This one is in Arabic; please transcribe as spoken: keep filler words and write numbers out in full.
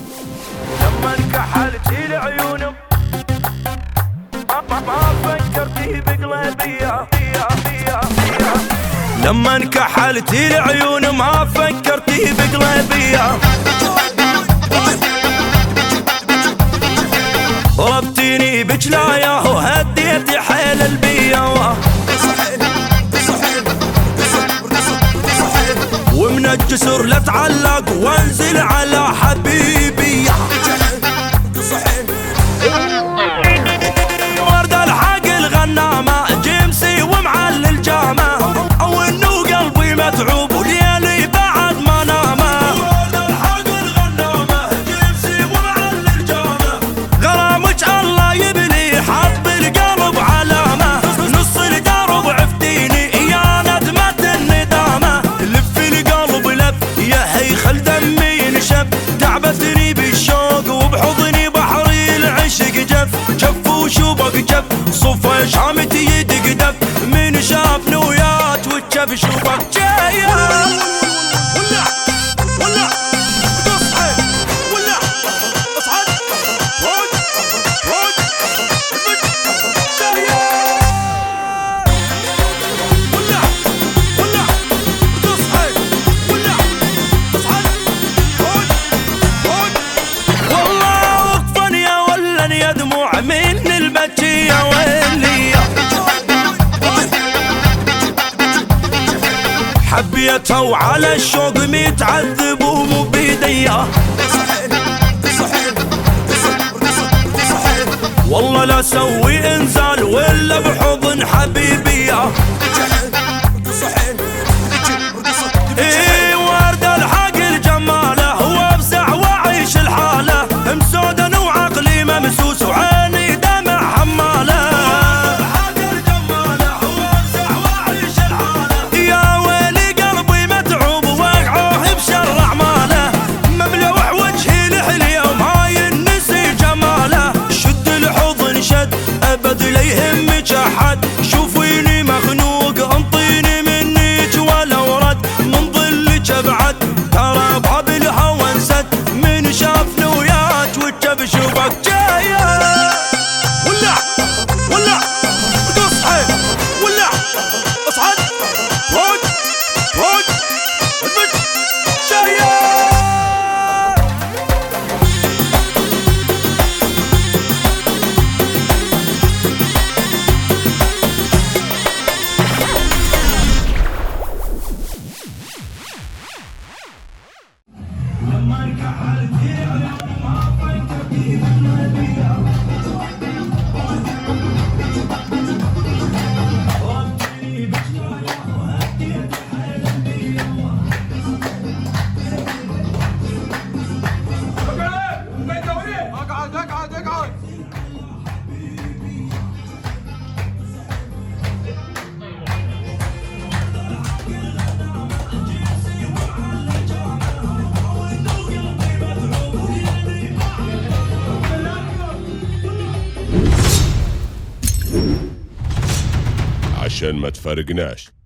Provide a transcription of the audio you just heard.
لما انكحلتي لعيونه ما فكرتي بقلبي. لما انكحلتي لعيونه ما فكرتي بقلبي. ضربتيني بجلايا وهديتي حيل البيا، ومن الجسر لاتعلق وانزل على حبيبي. ورد الحق الغنامة جيمسي ومعلي الجامة، او انه قلبي متعوب وليالي بعد ما نامه. ورد الحق الغنامة جيمسي ومعلي الجامة، غرامك الله يبلي حط القلب علامة. نص الدرب عفتيني يا ندمة الندامة، لف القلب لف يا هي خل دمي ينشف. تعبتني بالشوق وبحضني بحري العشق جف، جف وشوبك جف صفا شامتي يدق دف. من شافني ويات وجف شوبك جايه. ولع ولع تصحي ولع اصعد روج روج جايه. ولع ولع تصحي ولع اصعد روج روج. والله وقفا يا ولن يا دموع من البكيه ويلي. حبيتها وعلى الشوق متعذب ومو بيديا. والله لا سوي انزال ولا بحضن حبيبي. ايه ورد الحق الجماله وافزع واعيش الحاله، مسودا وعقلي ممسوس وعيني دمع حماله. ابد لا يهمك احد، شوفيني مخنوق انطيني منك ولو رد. من ظلك ابعد ترى باب الهوى انسد، من شافني وياك وجب شوفك جايه. ولع ولع تصحي ولع اصعد روج روج البج جايه. عشان ما تفارقناش.